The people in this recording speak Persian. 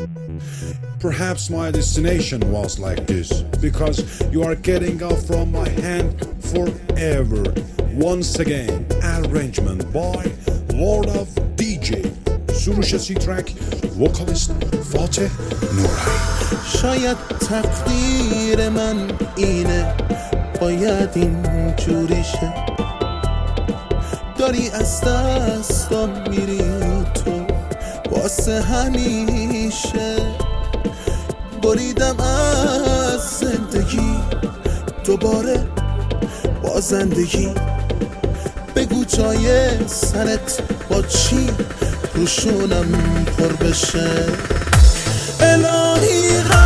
Perhaps my destination was like this, because you are getting off from my hand forever. Once again, arrangement by Lord of DJ. سروش سی ترک وکالیست فاتح نورایی. شاید تقدیر من اینه، باید اینجوری شه. داری از دستم میری تو واسه همیشه. بریدم از زندگی دوباره با زندگی. بگو جای سرت با چی روشونم پر بشه. الهی